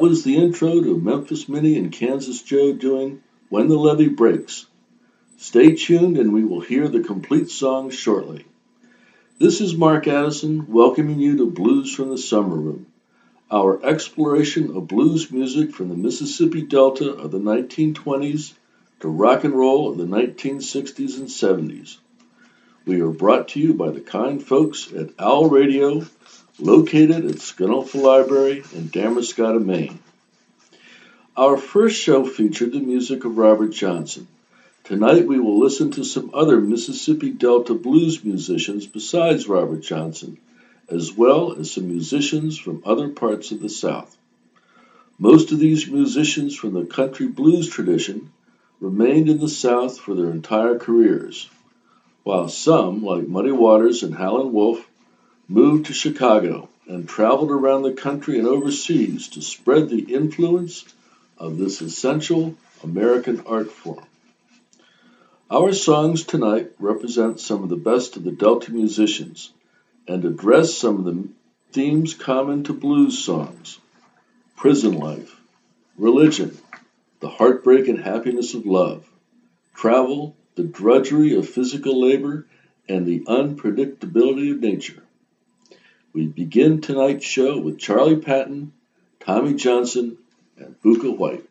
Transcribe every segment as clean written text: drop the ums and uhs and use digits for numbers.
That was the intro to Memphis Minnie and Kansas Joe doing When the Levee Breaks. Stay tuned and we will hear the complete song shortly. This is Mark Addison welcoming you to Blues from the Summer Room, our exploration of blues music from the Mississippi Delta of the 1920s to rock and roll of the 1960s and 70s. We are brought to you by the kind folks at Owl Radio, located at Scunnelfa Library in Damariscotta, Maine. Our first show featured the music of Robert Johnson. Tonight we will listen to some other Mississippi Delta blues musicians besides Robert Johnson, as well as some musicians from other parts of the South. Most of these musicians from the country blues tradition remained in the South for their entire careers, while some, like Muddy Waters and Howlin' Wolf, moved to Chicago and traveled around the country and overseas to spread the influence of this essential American art form. Our songs tonight represent some of the best of the Delta musicians and address some of the themes common to blues songs: prison life, religion, the heartbreak and happiness of love, travel, the drudgery of physical labor, and the unpredictability of nature. We begin tonight's show with Charlie Patton, Tommy Johnson, and Bucca White.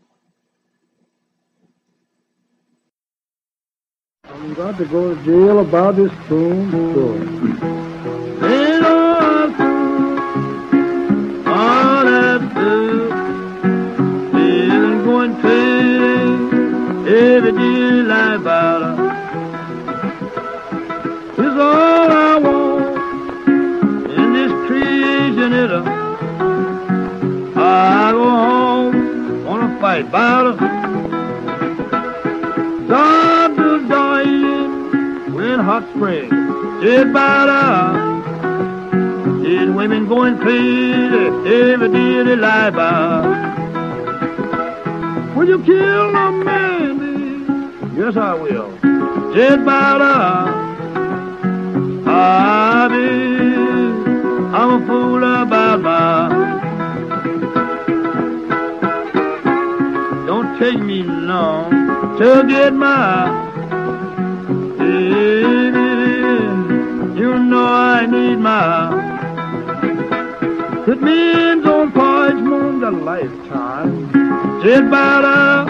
I'm got to go to jail about this spoon story. Ain't all that blue is going crazy every day like about is all I want in this creation. I go home, wanna fight about it. Start to dying when hot spring is about is women going crazy every day they lie about. Will you kill a man, baby? Yes, I will. Just about I'm a fool about my. Don't take me long to get my. You know I need my. It means on parchment a lifetime. Just about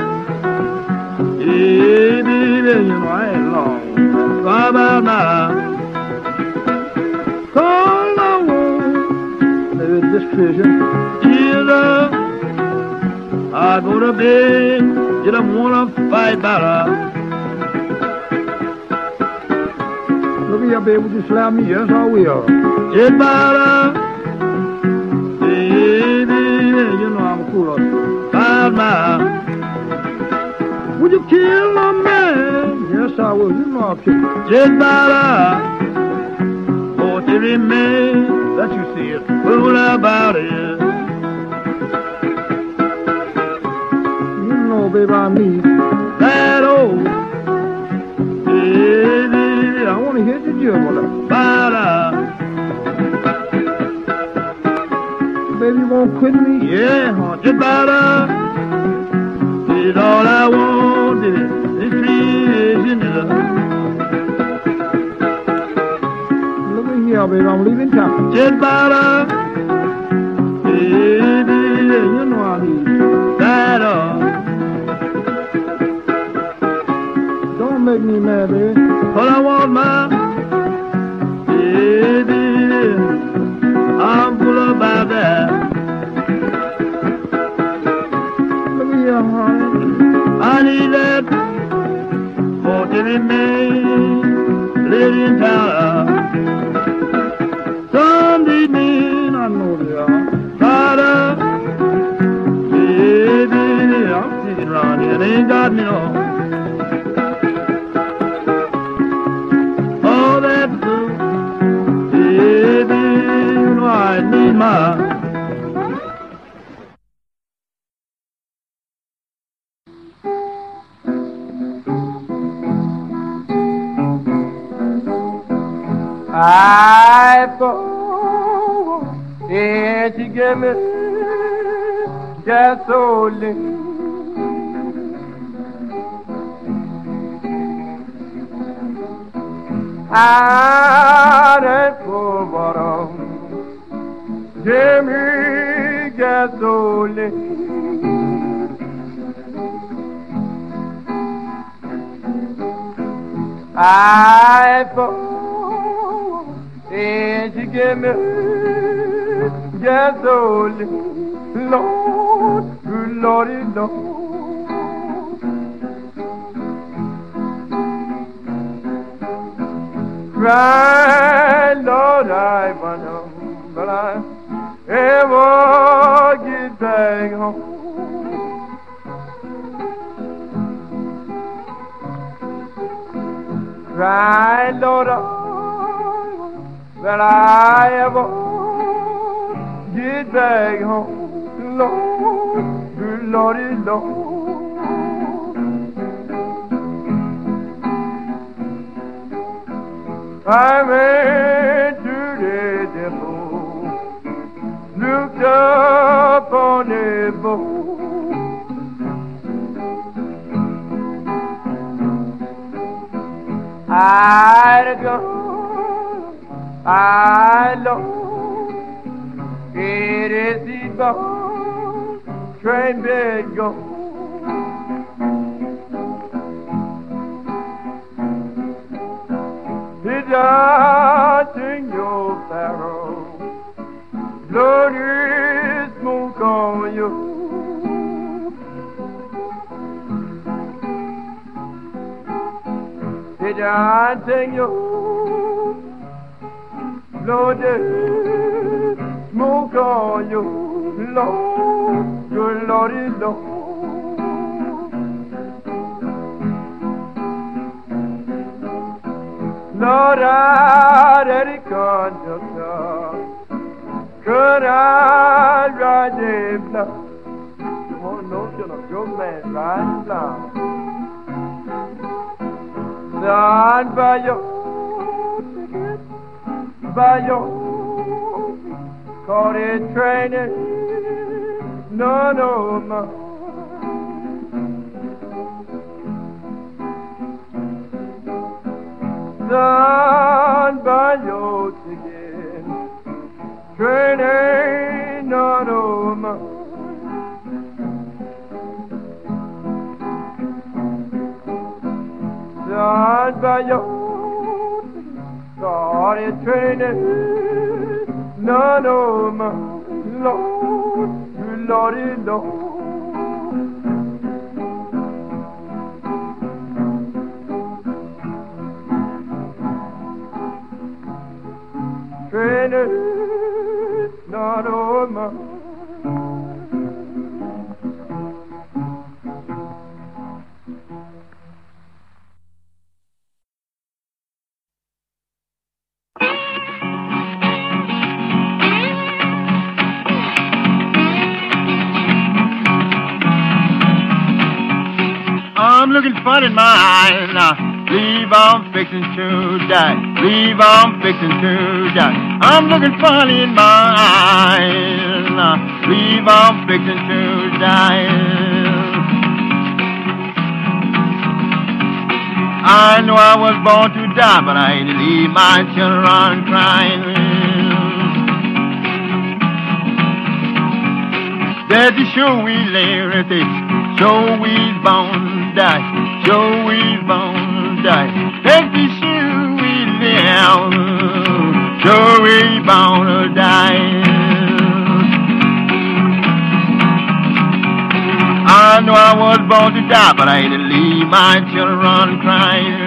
baby, you know I ain't long. How about now? All I want is this treasure. Jesus, I go to bed, you don't wanna fight about her. Look here, baby, would you slap me? Yes, I will. Just about baby, you know I'm cool about my. Would you kill a man? Yes, I will. You know I'll kill him. Just about every man that you see is fool about it. You know, baby, I need that old baby. I want to hear the juggle about baby, you won't quit me? Yeah, just about it's all I want is creation. Yeah, baby, I'm leaving town. Just about baby, you know I need that Don't make me mad, baby. All I want my baby, I'm full about that. Look at here, honey. I need that for every man living in town. Sunday men, I know they are. Father, baby, I'm sitting around here, they ain't got me no. All that food, baby, you know I need my. I thought, yeah, she gave me gasoline. Out at full bottom, give me gasoline. I fall, and you give me gasoline. Lord, good Lordy, Lord. Cry, Lord, I wonder, but I ever get back home. Cry, Lord, that I ever get back home. Lord, good Lordy, Lord. I went to the depot, looked up on the boat. I'd go, I lost, it is the boat, train bed go. It's out in your barrel, bloody smoke on you. It's out in your bloody smoke on you, Lord, good Lordy, Lord. Lord, I had a conductor, could I ride him now? You want to know, should a young man ride now? Son, by your caught it training, no more. Son, by your ticket, train ain't not over. Son, by your started training, none over. Lord, good Lordy, Lord. Trainer, not over. I'm looking fun in my eyes now. Leave on fixing to die. Leave on fixing to die. I'm looking funny in my eyes now. Leave on fixing to die. I know I was born to die, but I ain't to leave my children crying. There's a show we live, show we's born to die, show we's born to die. There's the show we live, show we's born to die. I know I was born to die, but I ain't to leave my children crying.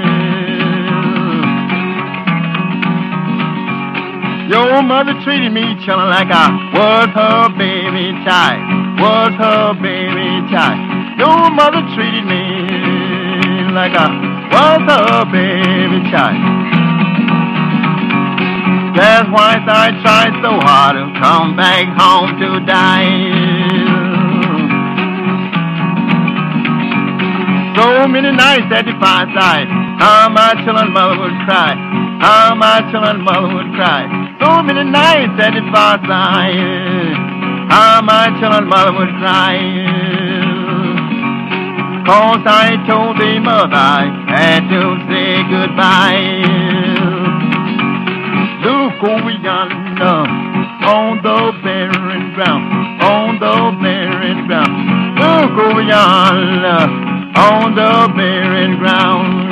Your mother treated me, children, like I was her baby child, was her baby child. Your mother treated me like I was her baby child. That's why I tried so hard to come back home to die. So many nights at the fireside, how my children's mother would cry, how my children's mother would cry. So many nights at the fireside, how my children mother would cry. 'Cause I told the mother I had to say goodbye. Look over yonder on the barren ground, on the barren ground. Look over yonder on the barren ground.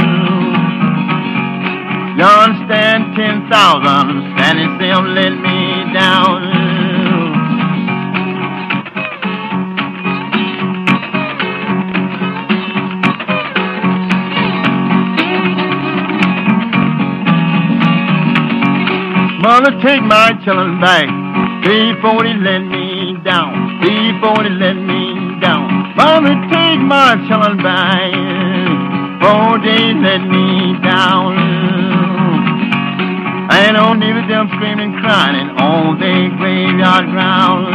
Yon stand 10,000 standing still, let me down. Mother, take my children back before they let me down, before they let me down. Mother, take my children back before they let me down. I don't need them screaming, crying on the graveyard ground.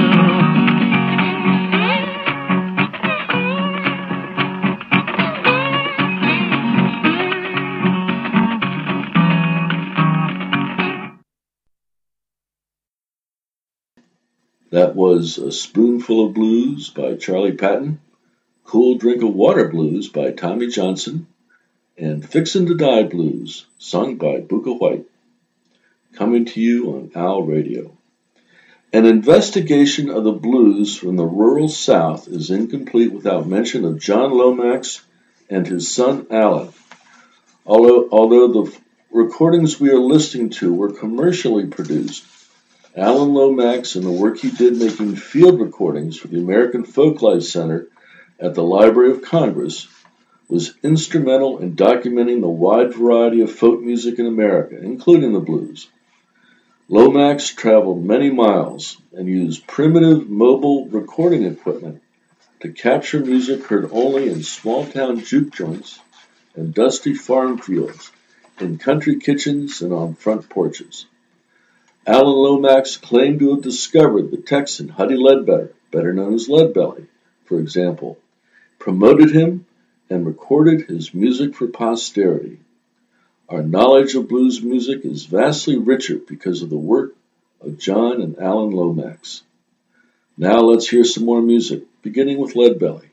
That was A Spoonful of Blues by Charlie Patton, Cool Drink of Water Blues by Tommy Johnson, and Fixin' to Die Blues, sung by Booka White. Coming to you on OWL Radio. An investigation of the blues from the rural South is incomplete without mention of John Lomax and his son Alan. Although the recordings we are listening to were commercially produced, Alan Lomax and the work he did making field recordings for the American Folklife Center at the Library of Congress was instrumental in documenting the wide variety of folk music in America, including the blues. Lomax traveled many miles and used primitive mobile recording equipment to capture music heard only in small-town juke joints and dusty farm fields, in country kitchens and on front porches. Alan Lomax claimed to have discovered the Texan Huddie Ledbetter, better known as Leadbelly, for example, promoted him, and recorded his music for posterity. Our knowledge of blues music is vastly richer because of the work of John and Alan Lomax. Now let's hear some more music, beginning with Leadbelly.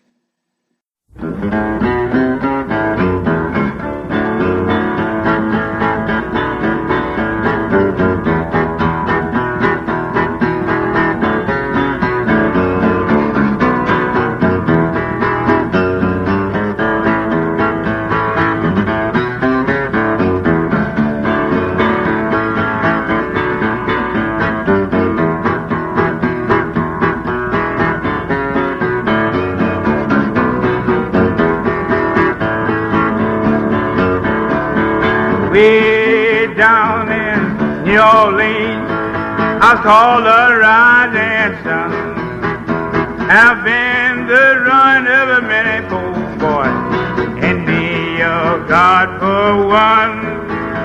Way down in New Orleans, I saw the rising sun. Have been the run of a many poor boys, and me a God for one.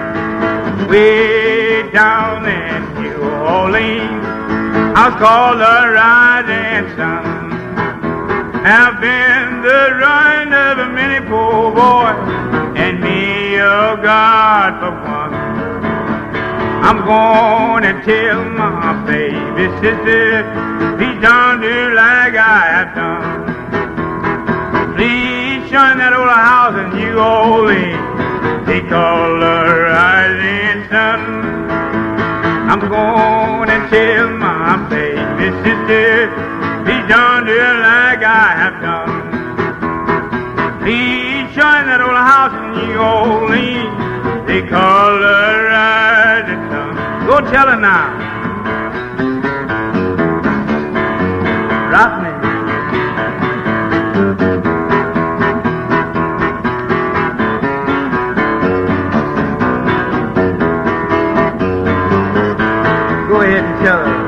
Way down in New Orleans, I saw the rising sun. Have been the run of a many poor boys, and me a God for one. I'm gonna tell my baby sister, please don't do like I have done. Please shun that old house in New Orleans, they call the rising sun. I'm gonna tell my baby sister, please don't do like I have done. Please shun that old house in New Orleans, they call her rising sun. Go tell her now. Rock me. Go ahead and tell her.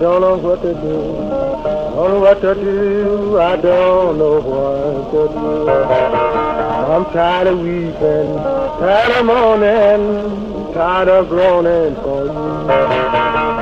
don't know what to do. Don't know what to do. I don't know what to do. I'm tired of weeping, tired of mourning, tired of groaning for you.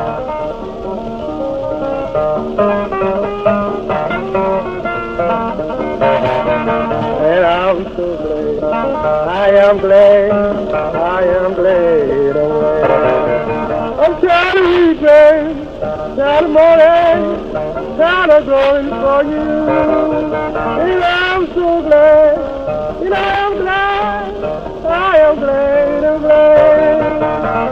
And I'm so glad, I am glad, I am glad I'm glad. I'm tired of weeping, tired of mourning, tired of groaning for you. And I'm so glad, and I am glad, I am glad, I'm glad.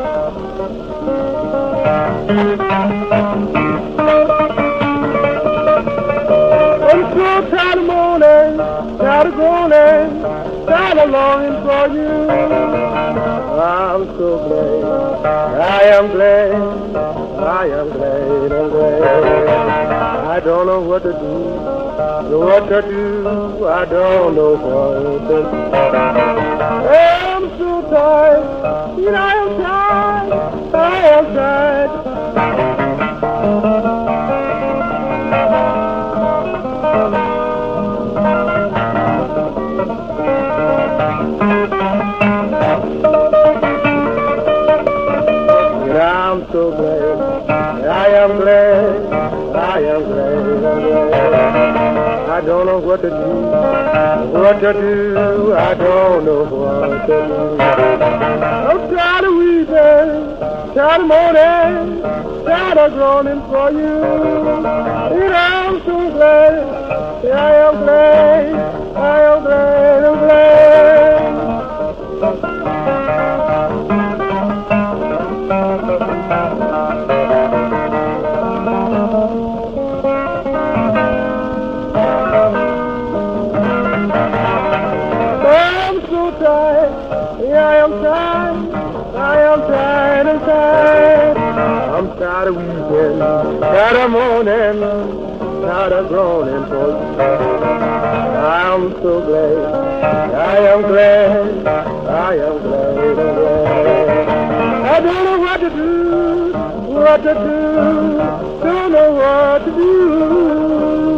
I'm so tired of mourning, tired of groaning, tired of longing for you. I'm so glad, I am glad, I am glad, I'm glad. I don't know what to do, what to do, I don't know what to do. I'm so tired, and I am tired, I am tired. I'm so glad, I am glad, I am glad, I'm glad. I don't know what to do, what to do, I don't know what to do. I'm tired of weeping, tired of mourning, tired of groaning for you. And I'm so glad, I am glad, I am glad, I'm glad. I'm so tired, I am tired, I am tired and tired. I'm tired of weeping, tired of mourning, tired of groaning for you. I'm so glad, I am glad, I am glad, I'm glad. I don't know what to do, what to do, don't know what to do.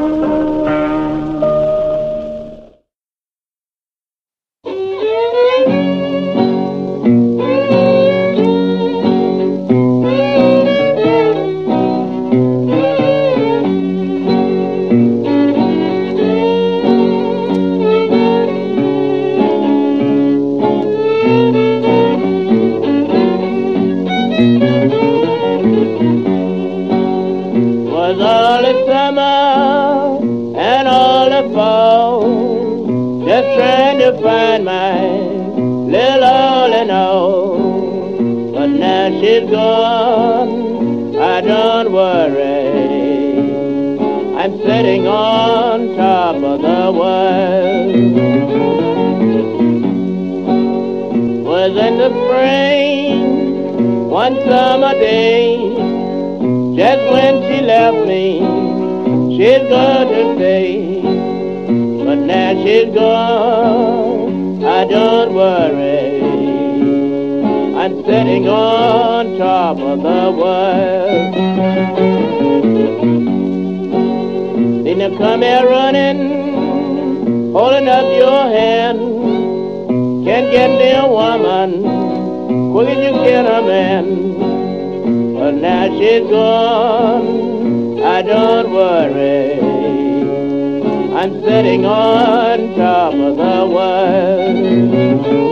Was all the summer and all the fall, just trying to find my little all in all. But now she's gone, I don't worry, I'm sitting on top of the world. Was in the spring, one summer day, just when she left me, she's going to stay. But now she's gone, I don't worry, I'm sitting on top of the world. Then you come here running, holding up your hand, can't get me a woman, quick as you can a man. But now she's gone, I don't worry, I'm sitting on top of the world.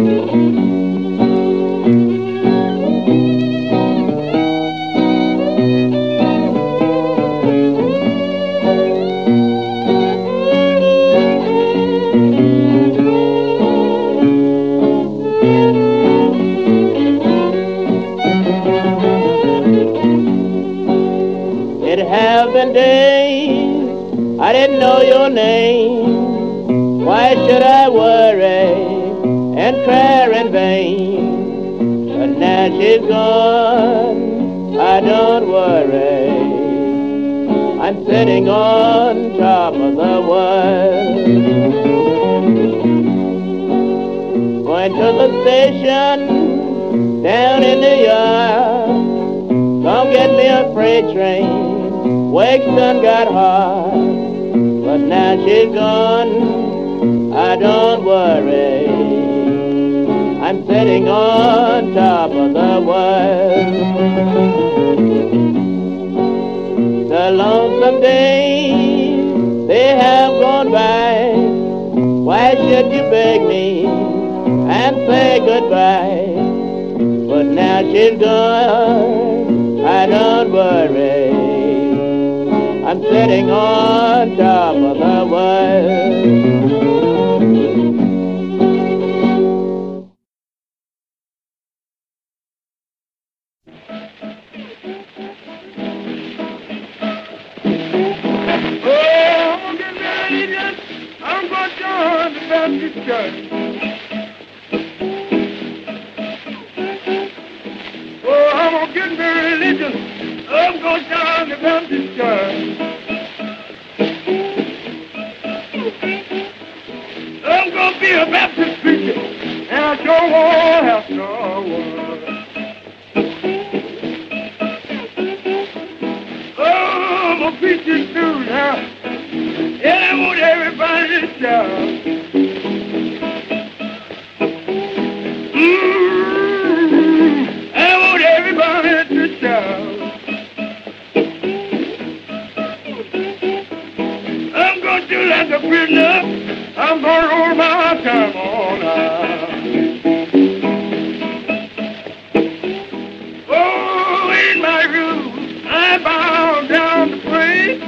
It have been days I didn't know your name. Why should I worry and cry in vain? But now she's gone, I don't worry, I'm sitting on top of the world. Going to the station down in the yard, don't get me a freight train, wakes done got hard, but now she's gone, I don't worry. I'm sitting on top of the world. The lonesome days, they have gone by. Why should you beg me and say goodbye? But now she's gone, I don't worry. I'm sitting on top of the world. I'm going to join the Baptist Church. Oh, I'm going to get very religious. I'm going to join the Baptist Church. I'm going to be a Baptist preacher, and I sure won't have no one. Oh, I'm a preacher too now. And I want everybody to shout. I want everybody to shout. I'm going to do like a prisoner. I'm going to roll my time on out. Oh, in my room, I bow down to pray.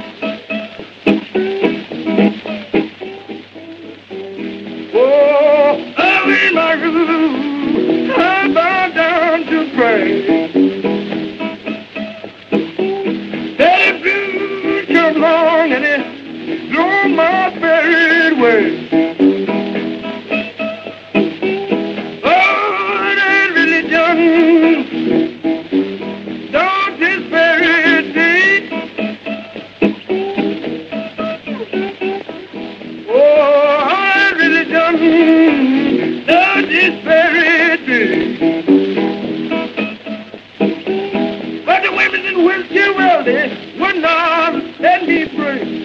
Oh, I'm in my room, I bow down to pray. That if you come along and it blow my buried way. Oh, that religion don't this very day. Oh, religion does this very day. But the women in wheelchair, well, they would not let me pray.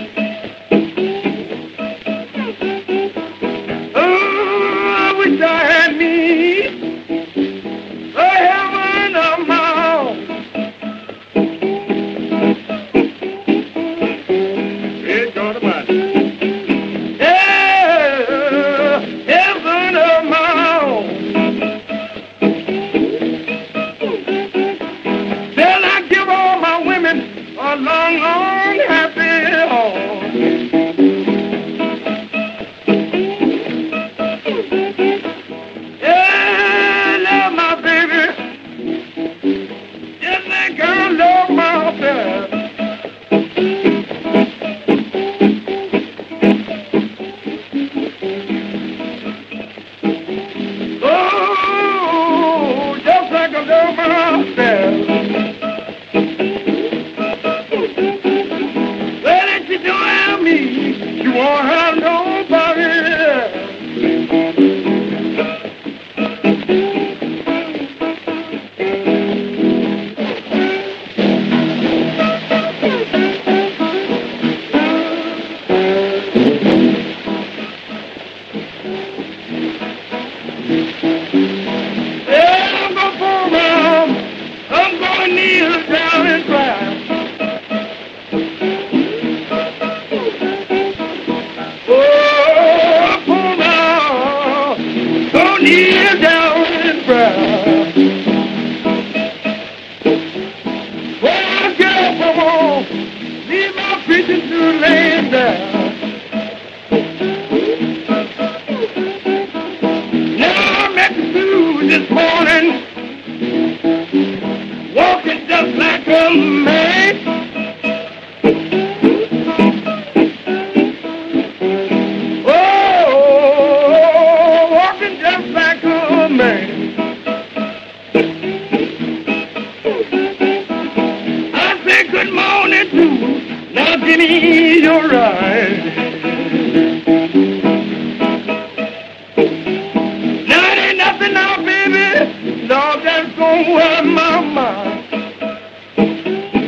Oh, I wish I had me a heaven of my own. It's God Almighty. A long, long, happy home. Yeah, I love my baby, just like I love myself. Oh, just like I love myself. You won't have nobody else. Yeah, I'm gonna fall down. I'm gonna kneel down and cry. Kneel down and cry. When I get up, I won't leave my preaching to laying down. Now I met the dude this morning, walking just like a man. I say good morning to now give me your ride. Now it ain't nothing now, baby. Lord, that's gonna wear my mind.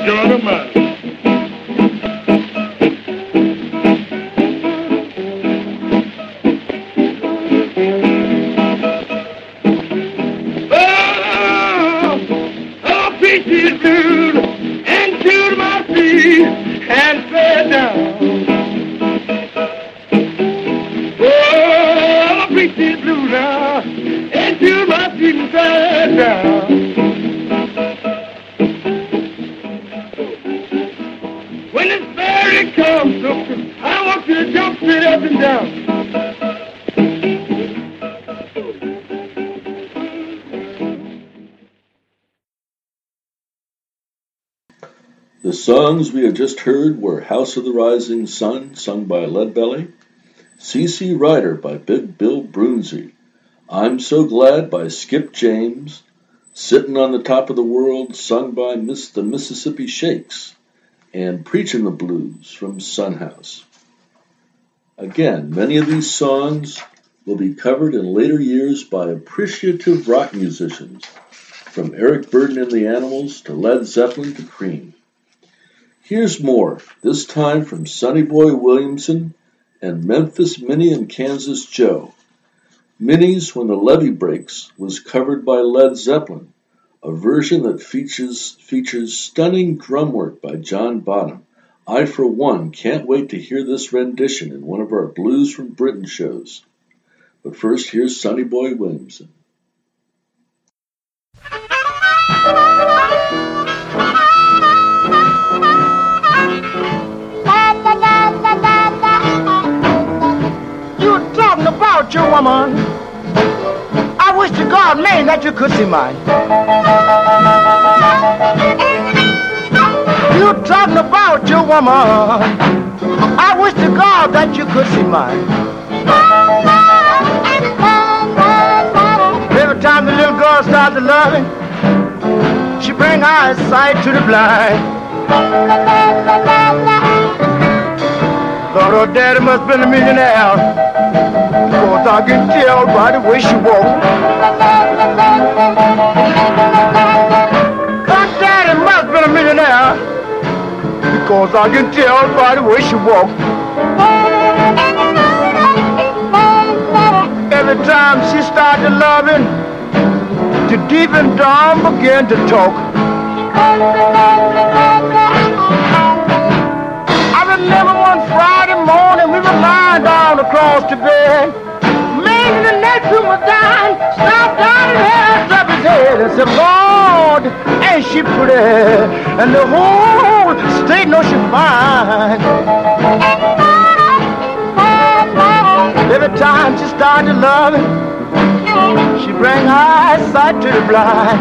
God Almighty. Peaches blue and to my feet and fell down. Oh, peaches blue now and to my feet and fell down. When this ferry comes, I want you to jump straight up and down. The songs we have just heard were House of the Rising Sun, sung by Leadbelly, C.C. Rider by Big Bill Broonzy, I'm So Glad by Skip James, Sittin' on the Top of the World, sung by the Mississippi Shakes, and Preachin' the Blues from Son House. Again, many of these songs will be covered in later years by appreciative rock musicians, from Eric Burdon and the Animals to Led Zeppelin to Cream. Here's more, this time from Sonny Boy Williamson and Memphis Minnie and Kansas Joe. Minnie's When the Levee Breaks was covered by Led Zeppelin, a version that features stunning drum work by John Bonham. I, for one, can't wait to hear this rendition in one of our Blues from Britain shows. But first, here's Sonny Boy Williamson. About you, woman, I wish to God, man, that you could see mine. You talking about you, woman, I wish to God that you could see mine. Every time the little girl starts to loving, she bring eyesight to the blind. Thought her daddy must have been a millionaire, because I can tell by the way she walks. Her daddy must have been a millionaire, because I can tell by the way she walks. Every time she started loving, the deep and dumb began to talk. I remember one Friday morning we were lying down across the bed. Man in the next room was down, stopped down and held up his head and said, Lord, ain't she pretty? And the whole state knows she fine. Every time she started loving, she bring eyesight to the blind.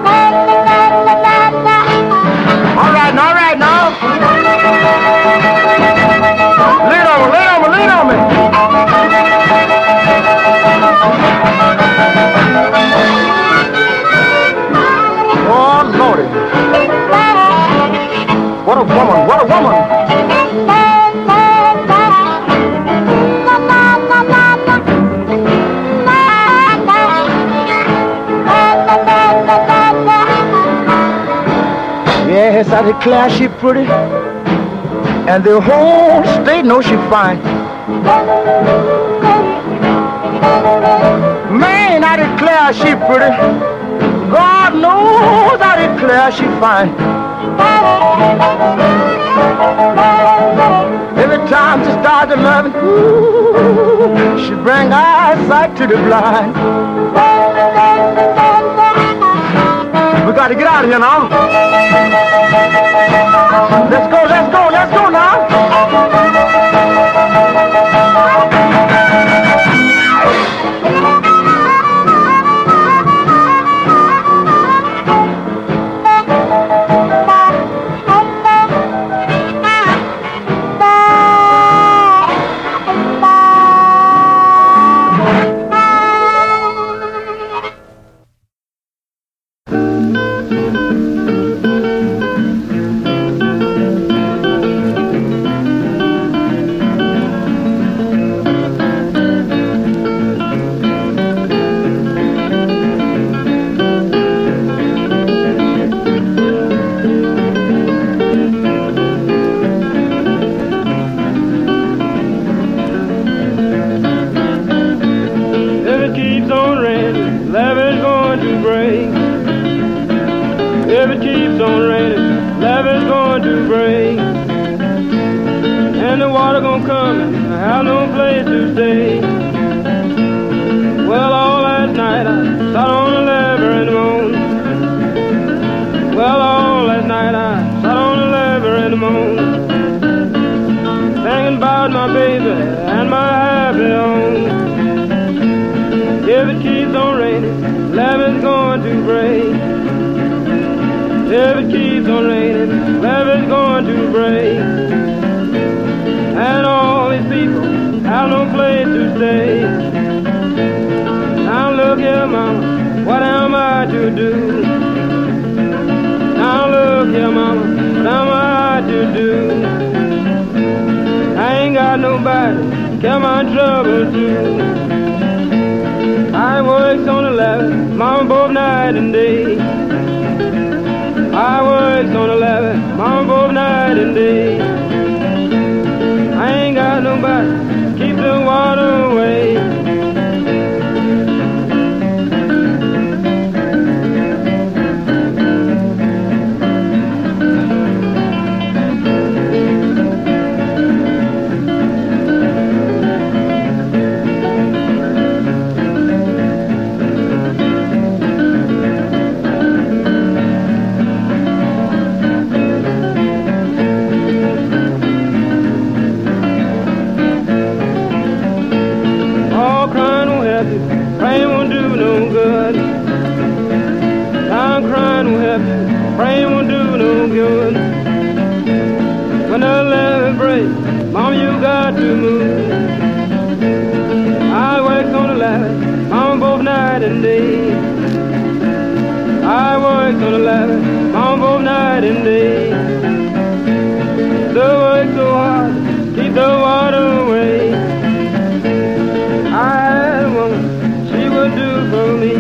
All right now. Lean on me. Oh, Lordy. What a woman. Yes, I declare she pretty, and the whole state knows she fine. Man, I declare she pretty. God knows I declare she fine. Every time she starts to love it, ooh, she bring eyesight to the blind. We got to get out of here now. Let's go now. going to break. And the water gonna come and I have no place to stay. Well, all last night I sat on the lever and moaned. Well, all last night I sat on the lever and moaned, thinking about my baby and my happy home. If it keeps on raining, levee's going to break. If it keeps on raining, levee's going to break. And all these people have no place to stay. Now look here, mama, what am I to do? Now look here, mama, what am I to do? I ain't got nobody to carry my trouble to. I works on the levee, mama, both night and day. I works on the levee, mama, both night and day. I ain't got nobody to keep the water away. Praying won't do no good. I'm crying will help you. Praying won't do no good. When the levee breaks, mama, you got to move. I work on the levee, mama, both night and day. I work on the levee, mama, both night and day. The work so hard, keep the water away. I had a woman, she would do for me.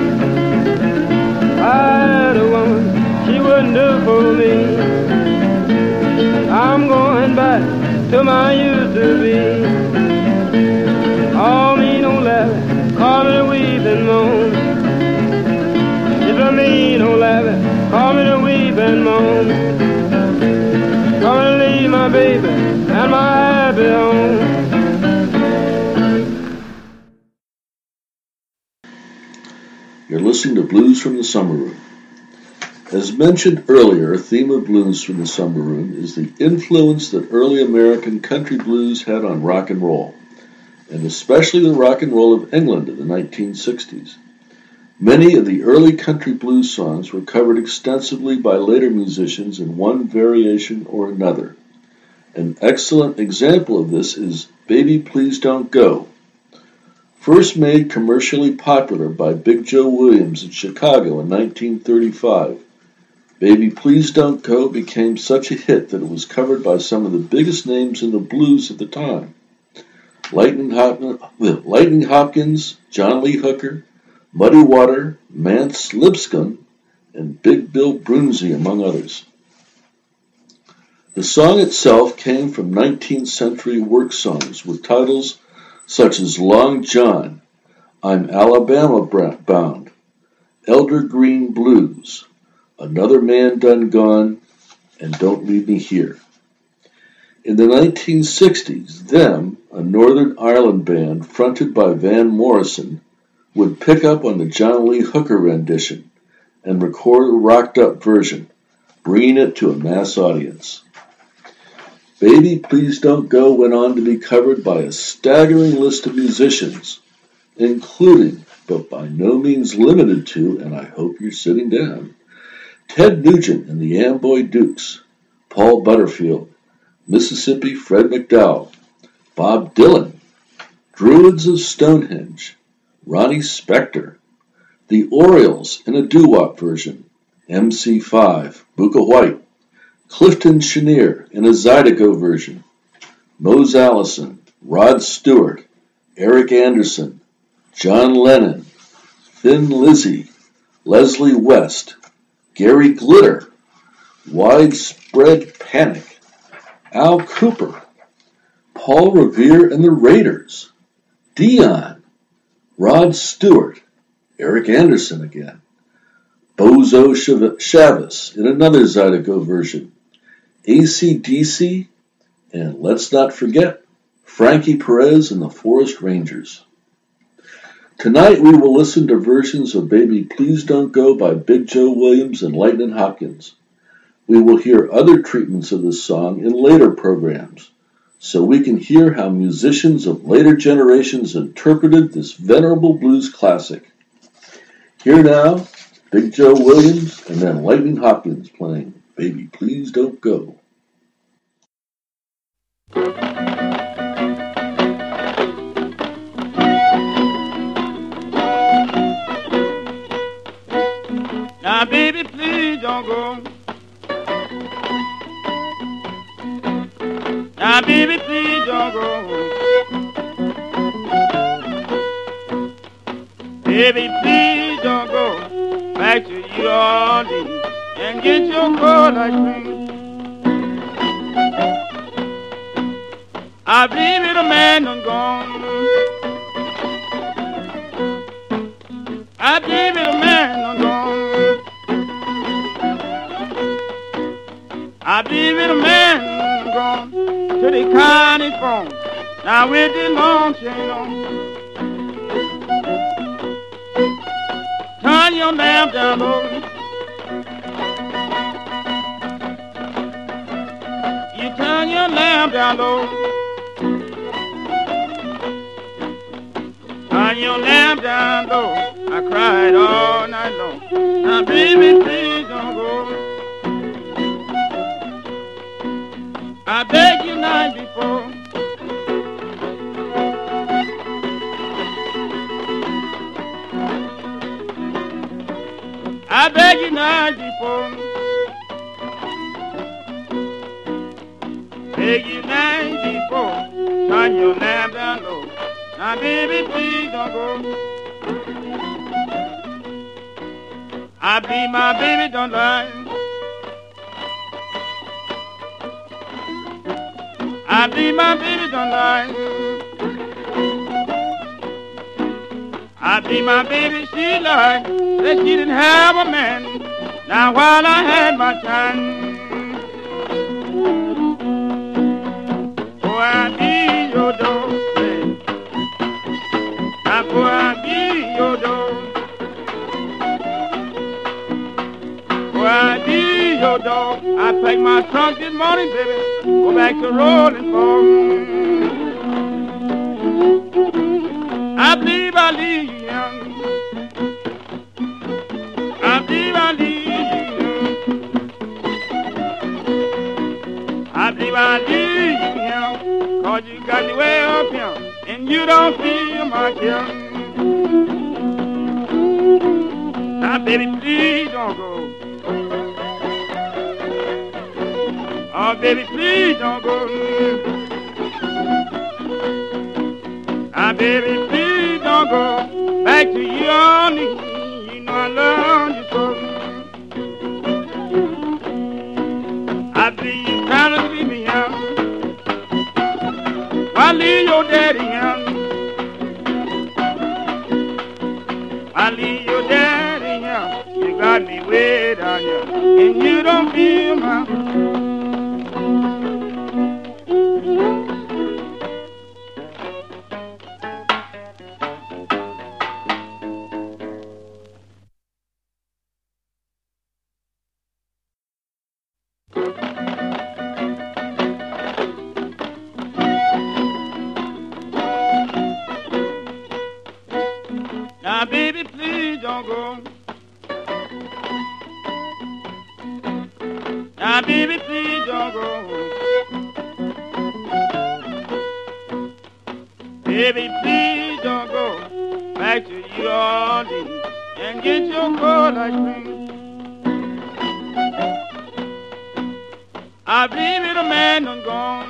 I had a woman, she wouldn't do for me. I'm going back to my used to be. All me no levee, call me the weeping moan. If I mean no levee, call me the weeping moan. Gonna leave my baby and my happy home. You're listening to Blues from the Summer Room. As mentioned earlier, a theme of Blues from the Summer Room is the influence that early American country blues had on rock and roll, and especially the rock and roll of England in the 1960s. Many of the early country blues songs were covered extensively by later musicians in one variation or another. An excellent example of this is Baby Please Don't Go. First made commercially popular by Big Joe Williams in Chicago in 1935, Baby Please Don't Go became such a hit that it was covered by some of the biggest names in the blues at the time. Lightning Hopkins, John Lee Hooker, Muddy Water, Mance Lipscomb, and Big Bill Broonzy, among others. The song itself came from 19th century work songs with titles such as Long John, I'm Alabama Bound, Elder Green Blues, Another Man Done Gone, and Don't Leave Me Here. In the 1960s, Them, a Northern Ireland band fronted by Van Morrison, would pick up on the John Lee Hooker rendition and record a rocked-up version, bringing it to a mass audience. Baby Please Don't Go went on to be covered by a staggering list of musicians, including, but by no means limited to, and I hope you're sitting down, Ted Nugent and the Amboy Dukes, Paul Butterfield, Mississippi Fred McDowell, Bob Dylan, Druids of Stonehenge, Ronnie Spector, the Orioles in a doo-wop version, MC5, Bucca White, Clifton Chenier in a Zydeco version, Mose Allison, Rod Stewart, Eric Anderson, John Lennon, Thin Lizzy, Leslie West, Gary Glitter, Widespread Panic, Al Cooper, Paul Revere and the Raiders, Dion, Rod Stewart, Eric Anderson again, Bozo Chavez in another Zydeco version, AC/DC, and let's not forget Frankie Perez and the Forest Rangers. Tonight we will listen to versions of Baby Please Don't Go by Big Joe Williams and Lightnin' Hopkins. We will hear other treatments of this song in later programs, so we can hear how musicians of later generations interpreted this venerable blues classic. Here now, Big Joe Williams and then Lightnin' Hopkins playing Baby Please Don't Go. Now, baby, please don't go. Now, baby, please don't go. Baby, please don't go back to New Orleans and get your cold ice cream. I believe it, a man done gone. I believe it, a man done gone. I believe it, a man done gone to the county phone. Now with the long chain on. Turn your lamp down low. You turn your lamp down low. Turn your lamp down low. I cried all night long. Now baby, please don't go. I begged you night before. I begged you night before. Beg you night before. Turn your lamp down low. Now baby, please don't go. I believe my baby don't lie. I believe my baby don't lie. I believe my baby, she lied. Said she didn't have a man. Now while I had my time. Oh, I be your dog. Now boy, I be your dog. Oh, I be your dog. I packed my trunk this morning, baby. Go back to Rolling Fork. I believe I leave you young. I believe I leave you young. I believe I leave you young. 'Cause you got me way up here, and you don't feel my care. Now, baby, please don't go. Oh, baby, please don't go. Ah, baby, please don't go back to your knees. You know I love you so. I believe you trying to leave me out. Why leave your daddy out? Why leave your daddy out? You got me way down here, and you don't feel my. Now, baby, please don't go. Now, baby, please don't go. Baby, please don't go back to New Orleans and get your cold ice cream. I believe it, a man done gone.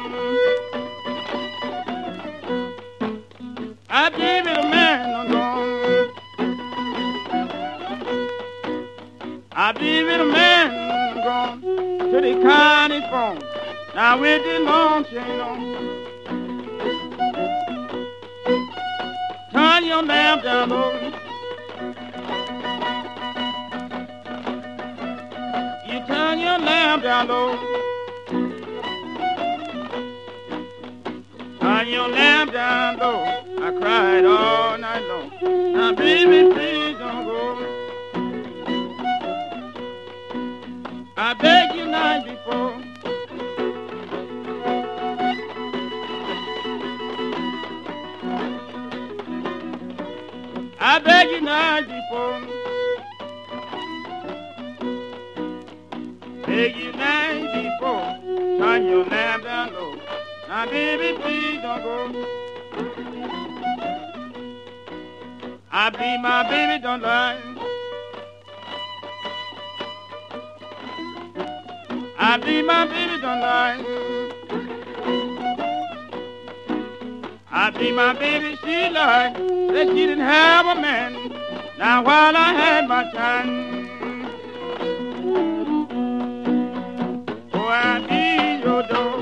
I believe it, a man done gone. I believe it, a man done gone to the county phone. Now with the long chain on. Turn your lamp down low. You turn your lamp down low. turn your lamp down low. I cried all night long. Now, baby, please don't go. I begged you night before. I begged you night before. Beg you night before. Turn your lamp down low. Now, baby, please don't go. I believe my baby don't lie. I believe my baby don't lie. I believe my baby, she lied. Said she didn't have a man. Now while I had my time, oh, I be your dog.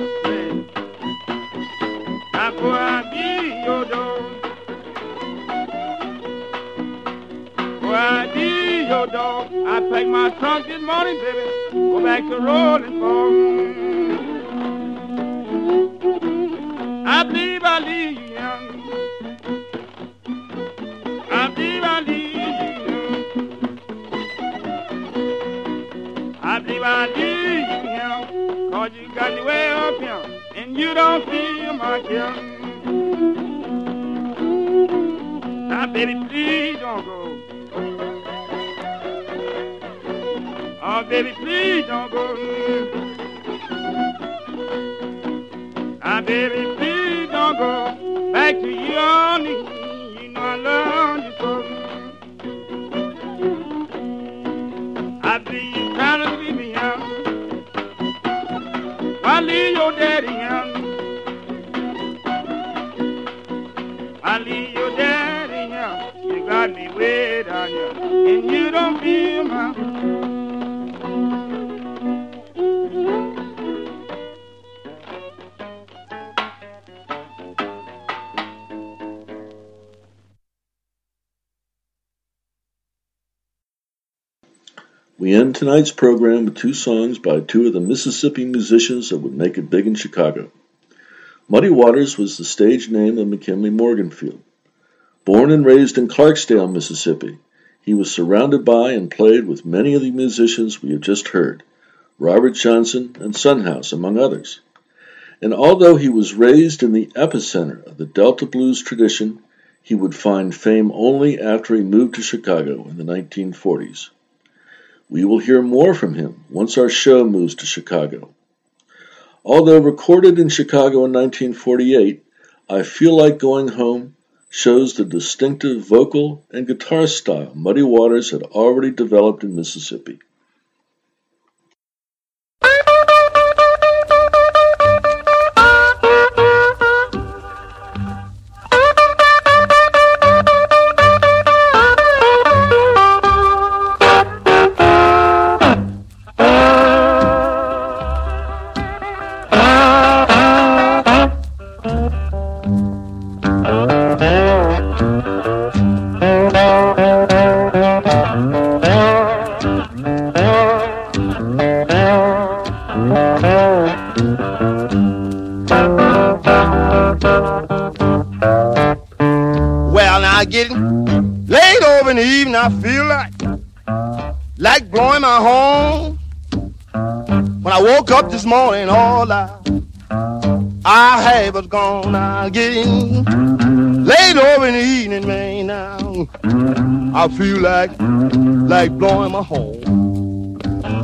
Now go I be your dog. Oh, I be your dog. I packed my trunk this morning, baby. Go back to Rolling Fork. I believe I leave you young. I believe I leave you young. I believe I leave you young. 'Cause you got me way up young. And you don't feel my care. Now, baby, please don't go. Oh, baby, please don't go. Ah, baby, please don't go back to your knees. You know I love you so. I believe you trying to leave me young. I leave your daddy young. I leave your daddy young. You got me way down here, and you don't feel my. We end tonight's program with two songs by two of the Mississippi musicians that would make it big in Chicago. Muddy Waters was the stage name of McKinley Morganfield. Born and raised in Clarksdale, Mississippi, he was surrounded by and played with many of the musicians we have just heard, Robert Johnson and Son House, among others. And although he was raised in the epicenter of the Delta blues tradition, he would find fame only after he moved to Chicago in the 1940s. We will hear more from him once our show moves to Chicago. Although recorded in Chicago in 1948, I Feel Like Going Home shows the distinctive vocal and guitar style Muddy Waters had already developed in Mississippi. Getting late over in the evening, I feel like blowing my horn. When I woke up this morning, all I had was gone. Now getting late over in the evening, man. Now I feel like blowing my horn.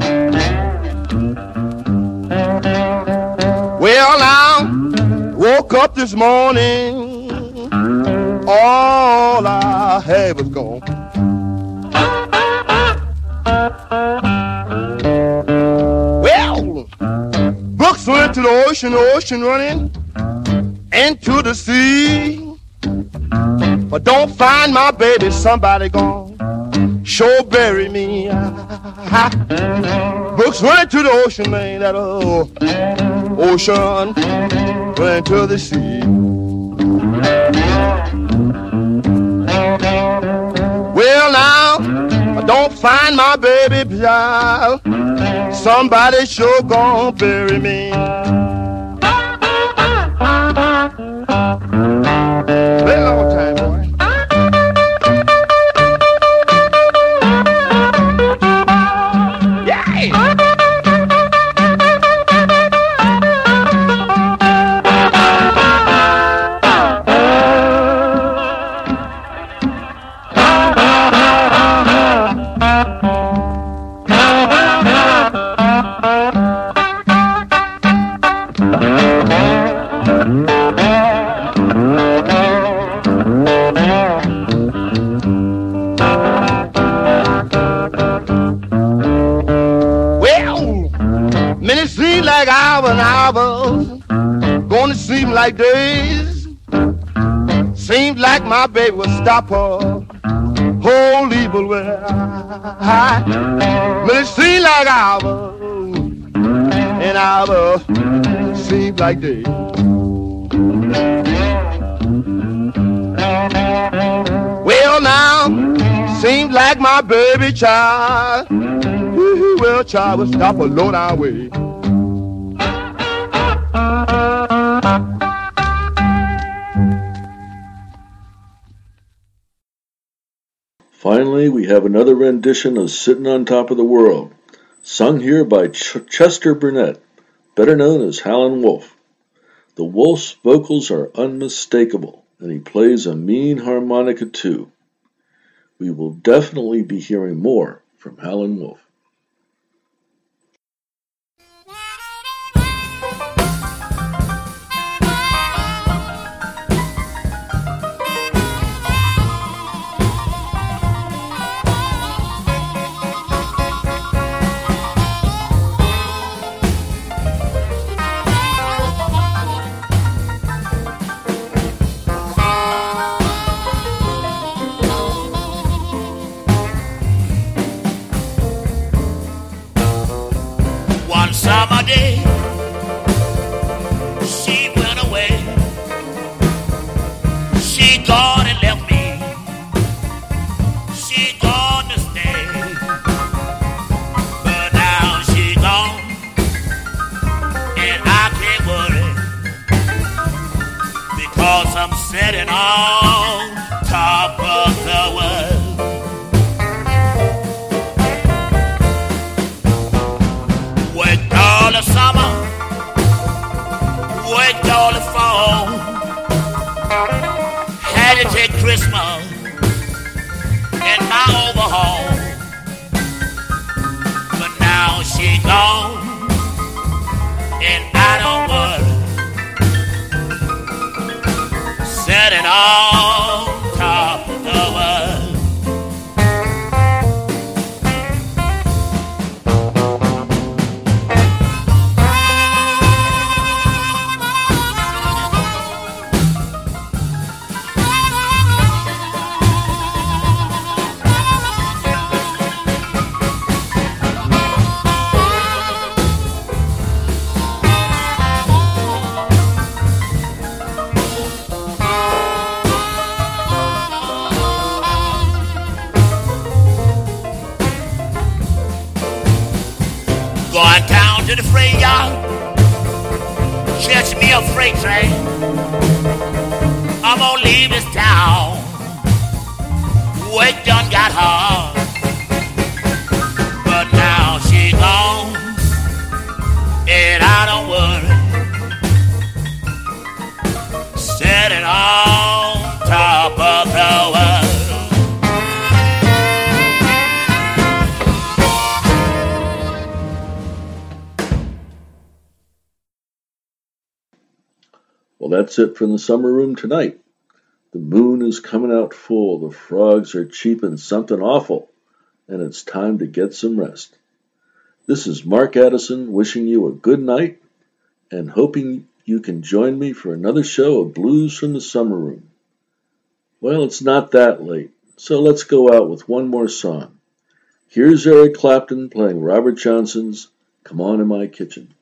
Well, now woke up this morning. All I had was gone. Well, Brooks went to the ocean running into the sea. But don't find my baby, somebody gone sure bury me. Brooks went to the ocean, man, that ocean went to the sea. Well, now, I don't find my baby, child. Somebody sure gonna bury me. Minutes seem like hours and hours, gonna seem like days. Seems like my baby will stop her whole evil way. Minutes seem like hours and hours, seem like days. Well now, seems like my baby child, well child will stop a low down way. Finally, we have another rendition of Sitting on Top of the World, sung here by Chester Burnett, better known as Howlin' Wolf. The Wolf's vocals are unmistakable, and he plays a mean harmonica too. We will definitely be hearing more from Howlin' Wolf. Summer day, she went away. She gone and left me. She gone to stay. But now she gone, and I can't worry, because I'm sitting on top of the world. Summer, worked all the fall, had to take Christmas in my overhaul, but now she gone, and I don't worry, sitting on top of the world. Going down to the freight yard, catch me a freight train. I'm gonna leave this town. Work done got hard, but now she gone, and I don't worry, sitting on top of the world. Well, that's it from the summer room tonight. The moon is coming out full, the frogs are cheeping something awful, and it's time to get some rest. This is Mark Addison wishing you a good night and hoping you can join me for another show of Blues from the Summer Room. Well, it's not that late, so let's go out with one more song. Here's Eric Clapton playing Robert Johnson's Come On in My Kitchen.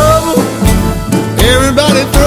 trouble. Everybody